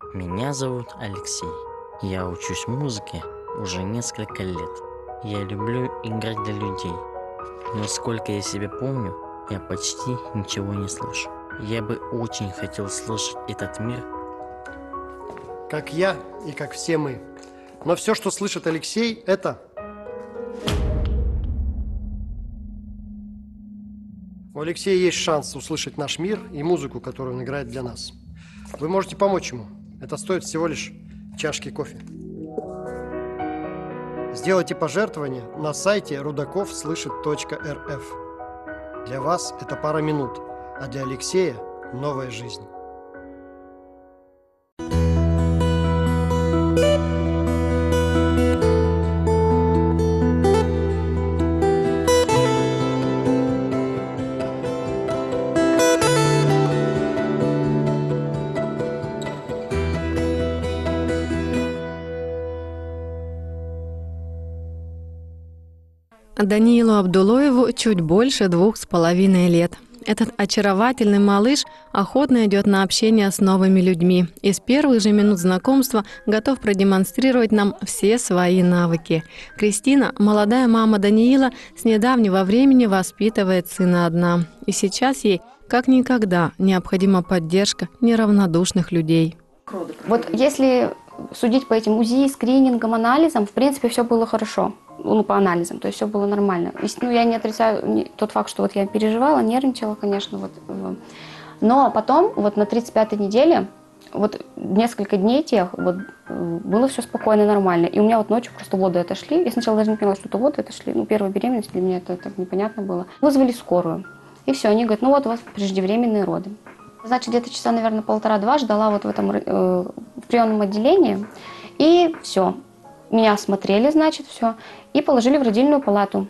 Меня зовут Алексей. Я учусь музыке уже несколько лет. Я люблю играть для людей. Но сколько я себя помню, я почти ничего не слышу. Я бы очень хотел слышать этот мир. Как я и как все мы. Но все, что слышит Алексей, это... У Алексея есть шанс услышать наш мир и музыку, которую он играет для нас. Вы можете помочь ему. Это стоит всего лишь чашки кофе. Сделайте пожертвование на сайте rudakovslышит.рф. Для вас это пара минут, а для Алексея – новая жизнь. Даниилу Абдулоеву чуть больше 2,5 лет. Этот очаровательный малыш охотно идет на общение с новыми людьми и с первых же минут знакомства готов продемонстрировать нам все свои навыки. Кристина, молодая мама Даниила, с недавнего времени воспитывает сына одна. И сейчас ей, как никогда, необходима поддержка неравнодушных людей. Вот если судить по этим УЗИ, скринингам, анализам, в принципе, все было хорошо. По анализам, то есть все было нормально. Я не отрицаю тот факт, что я переживала, нервничала, конечно. Но потом, на 35-й неделе, несколько дней было все спокойно и нормально. И у меня ночью просто воды отошли. Я сначала даже не поняла, что это воды отошли. Первая беременность для меня это так непонятно было. Вызвали скорую. И все, они говорят, у вас преждевременные роды. Значит, где-то часа, наверное, 1,5-2 ждала в приемном отделении. И все. Меня осмотрели, все, и положили в родильную палату.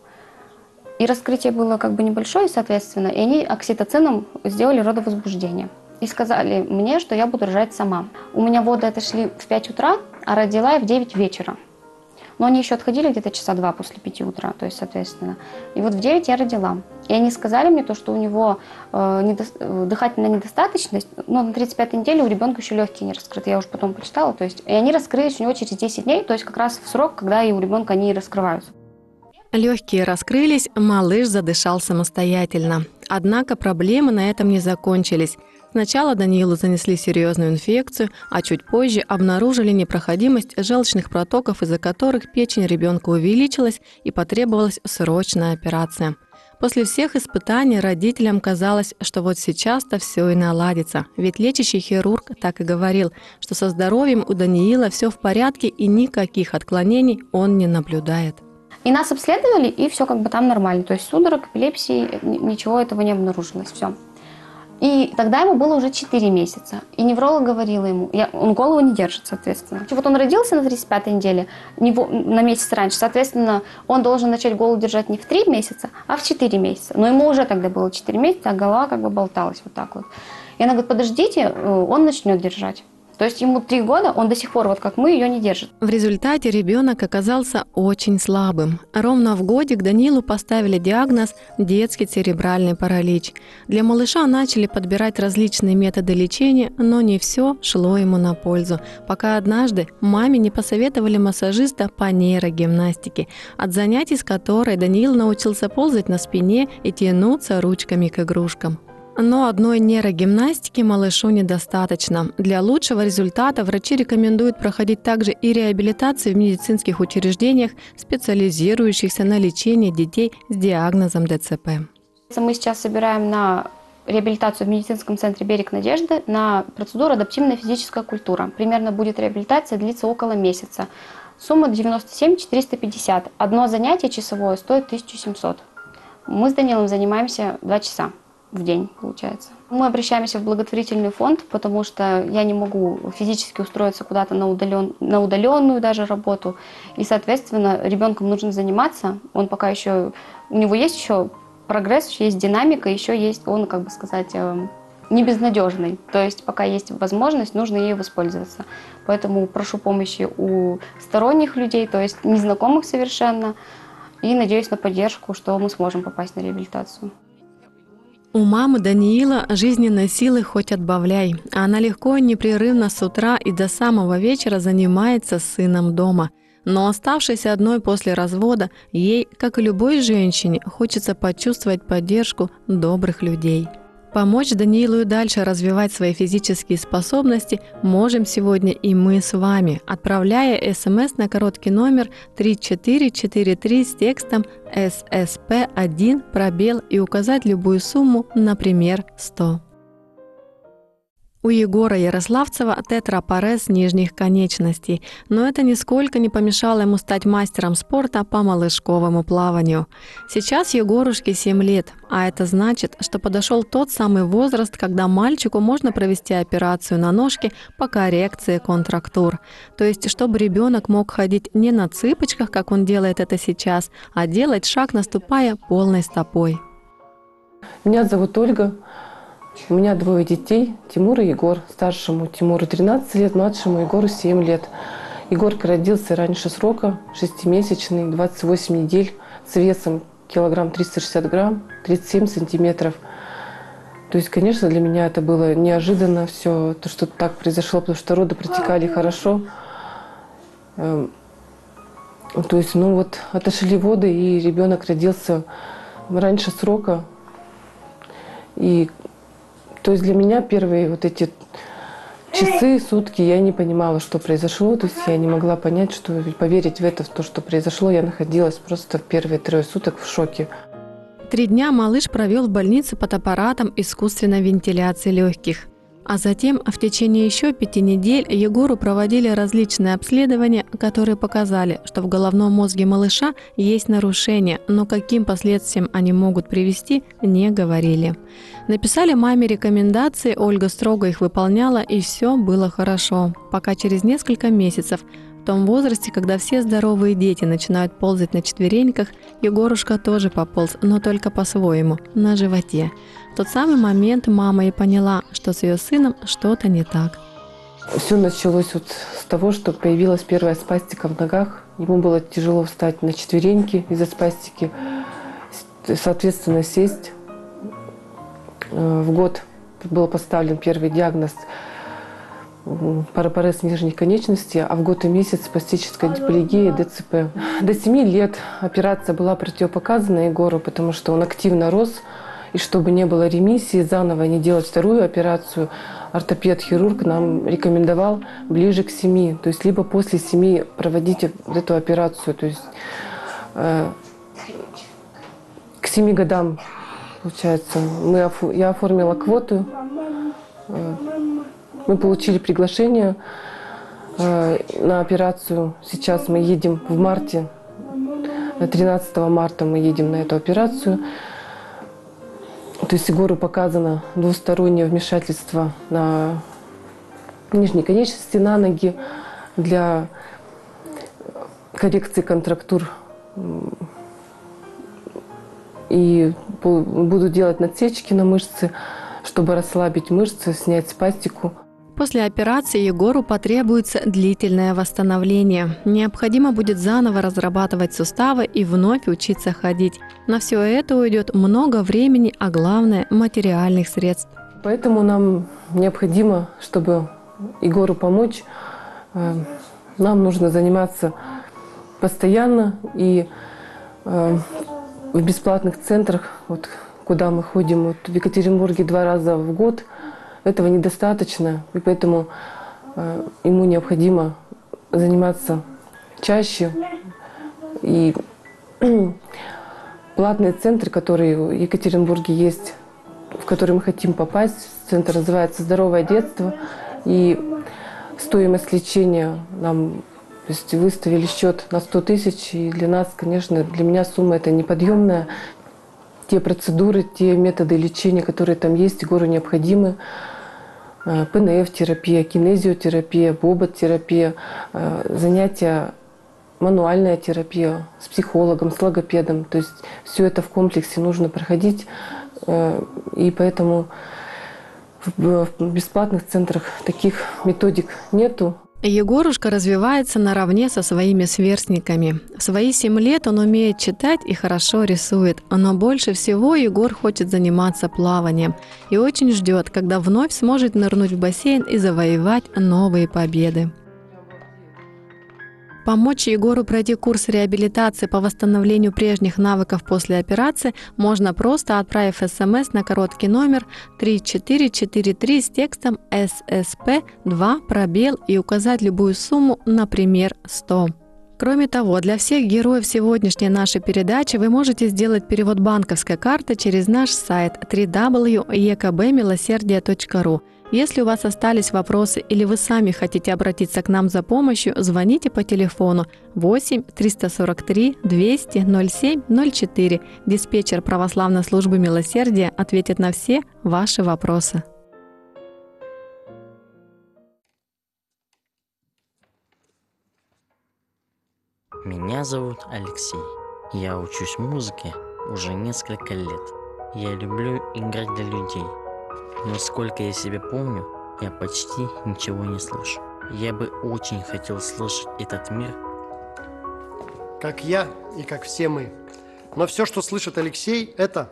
И раскрытие было небольшое, соответственно, и они окситоцином сделали родовозбуждение. И сказали мне, что я буду рожать сама. У меня воды отошли в 5 утра, а родила я в 9 вечера. Но они еще отходили где-то часа 2 после 5 утра, то есть, соответственно. И в 9 я родила. И они сказали мне что у него дыхательная недостаточность, но на 35-й неделе у ребенка еще легкие не раскрыты. Я уже потом почитала. И они раскрылись у него через 10 дней, то есть как раз в срок, когда и у ребенка они раскрываются. Легкие раскрылись, малыш задышал самостоятельно. Однако проблемы на этом не закончились. Сначала Даниилу занесли серьезную инфекцию, а чуть позже обнаружили непроходимость желчных протоков, из-за которых печень ребенка увеличилась и потребовалась срочная операция. После всех испытаний родителям казалось, что сейчас-то все и наладится. Ведь лечащий хирург так и говорил, что со здоровьем у Даниила все в порядке и никаких отклонений он не наблюдает. И нас обследовали, и все там нормально. То есть судорог, эпилепсии, ничего этого не обнаружилось. Все. И тогда ему было уже 4 месяца. И невролог говорила ему, он голову не держит, соответственно. Он родился на 35-й неделе, на месяц раньше. Соответственно, он должен начать голову держать не в 3 месяца, а в 4 месяца. Но ему уже тогда было 4 месяца, а голова болталась так. И она говорит, подождите, он начнет держать. То есть ему 3 года, он до сих пор, как мы, ее не держит. В результате ребенок оказался очень слабым. Ровно в годик Даниилу поставили диагноз детский церебральный паралич. Для малыша начали подбирать различные методы лечения, но не все шло ему на пользу, пока однажды маме не посоветовали массажиста по нейрогимнастике, от занятий с которой Даниил научился ползать на спине и тянуться ручками к игрушкам. Но одной нейрогимнастики малышу недостаточно. Для лучшего результата врачи рекомендуют проходить также и реабилитацию в медицинских учреждениях, специализирующихся на лечении детей с диагнозом ДЦП. Мы сейчас собираем на реабилитацию в медицинском центре «Берег Надежды» на процедуру «Адаптивная физическая культура». Примерно будет реабилитация длиться около месяца. Сумма 97 450. Одно занятие часовое стоит 1700. Мы с Данилом занимаемся 2 часа в день, получается. Мы обращаемся в благотворительный фонд, потому что я не могу физически устроиться куда-то на удаленную даже работу. И, соответственно, ребенком нужно заниматься. Он пока еще, у него есть еще прогресс, есть динамика, еще есть он, не безнадежный. То есть пока есть возможность, нужно ею воспользоваться. Поэтому прошу помощи у сторонних людей, то есть незнакомых совершенно. И надеюсь на поддержку, что мы сможем попасть на реабилитацию. У мамы Даниила жизненной силы хоть отбавляй. Она легко и непрерывно с утра и до самого вечера занимается с сыном дома. Но оставшись одной после развода, ей, как и любой женщине, хочется почувствовать поддержку добрых людей. Помочь Даниилу и дальше развивать свои физические способности можем сегодня и мы с вами, отправляя СМС на короткий номер 3443 с текстом ССП1 пробел и указать любую сумму, например, 100. У Егора Ярославцева тетрапарез нижних конечностей, но это нисколько не помешало ему стать мастером спорта по малышковому плаванию. Сейчас Егорушке 7 лет, а это значит, что подошел тот самый возраст, когда мальчику можно провести операцию на ножке по коррекции контрактур. То есть, чтобы ребенок мог ходить не на цыпочках, как он делает это сейчас, а делать шаг, наступая полной стопой. Меня зовут Ольга. У меня 2 детей, Тимур и Егор. Старшему Тимуру 13 лет, младшему Егору 7 лет. Егорка родился раньше срока, 6-месячный, 28 недель, с весом килограмм 360 грамм, 37 сантиметров. То есть, конечно, для меня это было неожиданно все, то, что так произошло, потому что роды протекали хорошо. То есть, отошли воды, и ребенок родился раньше срока. И то есть для меня первые вот эти часы, сутки, я не понимала, что произошло. То есть я не могла понять, поверить в то, что произошло. Я находилась просто в первые 3 суток в шоке. 3 дня малыш провел в больнице под аппаратом искусственной вентиляции легких. А затем в течение еще 5 недель Егору проводили различные обследования, которые показали, что в головном мозге малыша есть нарушения, но каким последствиям они могут привести, не говорили. Написали маме рекомендации, Ольга строго их выполняла, и все было хорошо, пока через несколько месяцев, в том возрасте, когда все здоровые дети начинают ползать на четвереньках, Егорушка тоже пополз, но только по-своему, на животе. В тот самый момент мама и поняла, что с ее сыном что-то не так. Все началось с того, что появилась первая спастика в ногах. Ему было тяжело встать на четвереньки из-за спастики, соответственно, сесть. В год был поставлен первый диагноз парапарез нижних конечностей, а в год и месяц спастическая диплегия ДЦП. До 7 лет операция была противопоказана Егору, потому что он активно рос. И чтобы не было ремиссии, заново не делать вторую операцию, ортопед-хирург нам рекомендовал ближе к 7. То есть либо после 7 проводить эту операцию. То есть к 7 годам, получается, я оформила квоту. Мы получили приглашение на операцию. Сейчас мы едем в марте, 13 марта мы едем на эту операцию. То есть Егору показано двустороннее вмешательство на нижней конечности, на ноги для коррекции контрактур. И буду делать надсечки на мышцы, чтобы расслабить мышцы, снять спастику. После операции Егору потребуется длительное восстановление. Необходимо будет заново разрабатывать суставы и вновь учиться ходить. На все это уйдет много времени, а главное – материальных средств. Поэтому нам необходимо, чтобы Егору помочь, нам нужно заниматься постоянно и в бесплатных центрах, куда мы ходим в Екатеринбурге 2 раза в год. Этого недостаточно, и поэтому ему необходимо заниматься чаще. И платные центры, которые в Екатеринбурге есть, в которые мы хотим попасть, центр называется «Здоровое детство», и стоимость лечения нам выставили счет на 100 тысяч, и для нас, конечно, для меня сумма эта неподъемная. Те процедуры, те методы лечения, которые там есть, Егору необходимы. ПНФ-терапия, кинезиотерапия, бобот-терапия, занятия, мануальная терапия с психологом, с логопедом. То есть все это в комплексе нужно проходить. И поэтому в бесплатных центрах таких методик нету. Егорушка развивается наравне со своими сверстниками. В свои 7 лет он умеет читать и хорошо рисует, но больше всего Егор хочет заниматься плаванием и очень ждет, когда вновь сможет нырнуть в бассейн и завоевать новые победы. Помочь Егору пройти курс реабилитации по восстановлению прежних навыков после операции можно просто отправив СМС на короткий номер 3443 с текстом ССП 2 пробел и указать любую сумму, например, 100. Кроме того, для всех героев сегодняшней нашей передачи вы можете сделать перевод банковской карты через наш сайт www.ekbmилосердие.ру. Если у вас остались вопросы или вы сами хотите обратиться к нам за помощью, звоните по телефону 8 343 200 07 04. Диспетчер Православной службы милосердия ответит на все ваши вопросы. Меня зовут Алексей. Я учусь музыке уже несколько лет. Я люблю играть для людей. Но сколько я себя помню, я почти ничего не слышу. Я бы очень хотел слышать этот мир. Как я и как все мы. Но все, что слышит Алексей, это...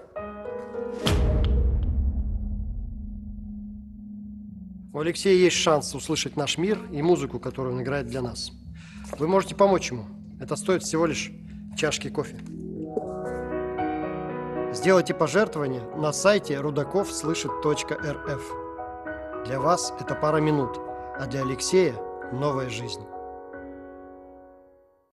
У Алексея есть шанс услышать наш мир и музыку, которую он играет для нас. Вы можете помочь ему. Это стоит всего лишь чашки кофе. Сделайте пожертвование на сайте rudakovслышит.рф. Для вас это пара минут, а для Алексея новая жизнь.